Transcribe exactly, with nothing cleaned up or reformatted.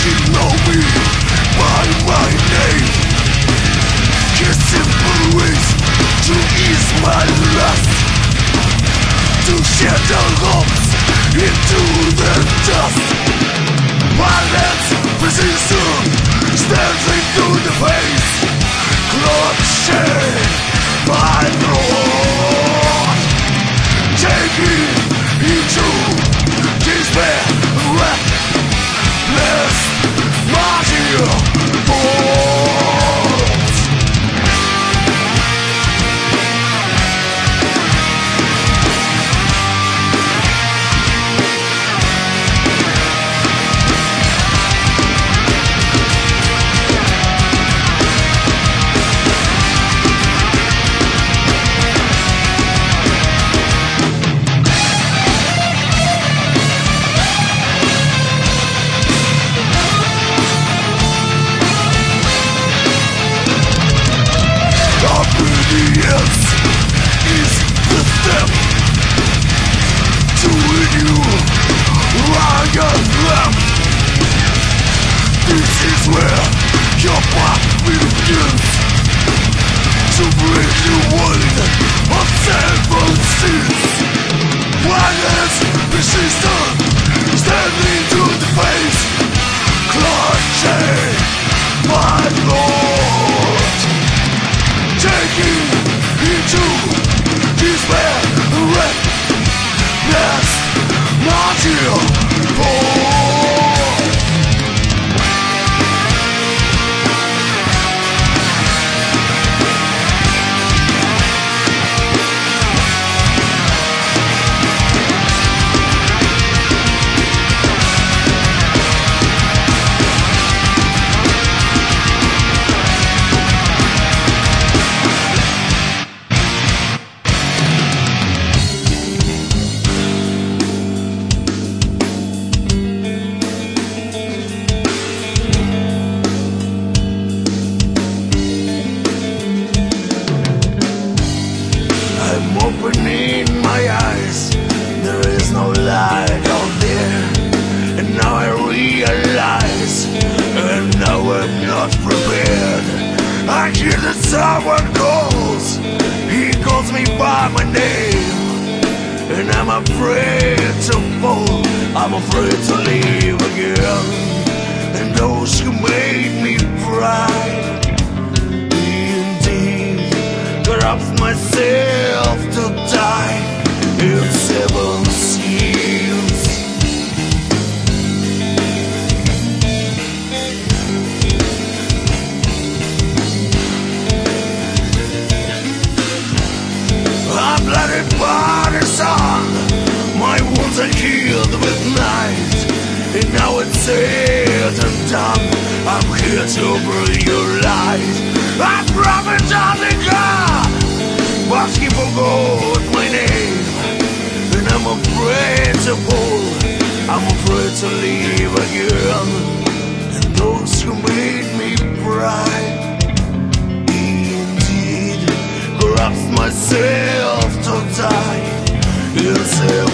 She know me by my name. His simple ways to ease my lust, to shatter hopes into the dust. Violence, precision, stares into the face. Bloodshed, my blood, taking into despair, reckless martyr balls. Obedience is the step to a new Ryan left. This is where your path begins, to bring the world of several sins. Violence, persistent, standing to the face. Clutching my Lord, taking into despair, reckless martyr balls. I'm opening my eyes, there is no light out there. And now I realize, and now I'm not prepared. I hear that someone calls, he calls me by my name. And I'm afraid to fall, I'm afraid to leave again. And those who made me cry, corrupt myself to die in seven seals. I'm blinded by the sun, my wounds are healed with night. And now it's said and done, I'm here to bring you light. I promise on the God, but he forgot my name. And I'm afraid to fall, I'm afraid to leave again. And those who made me bright, indeed corrupt myself to die in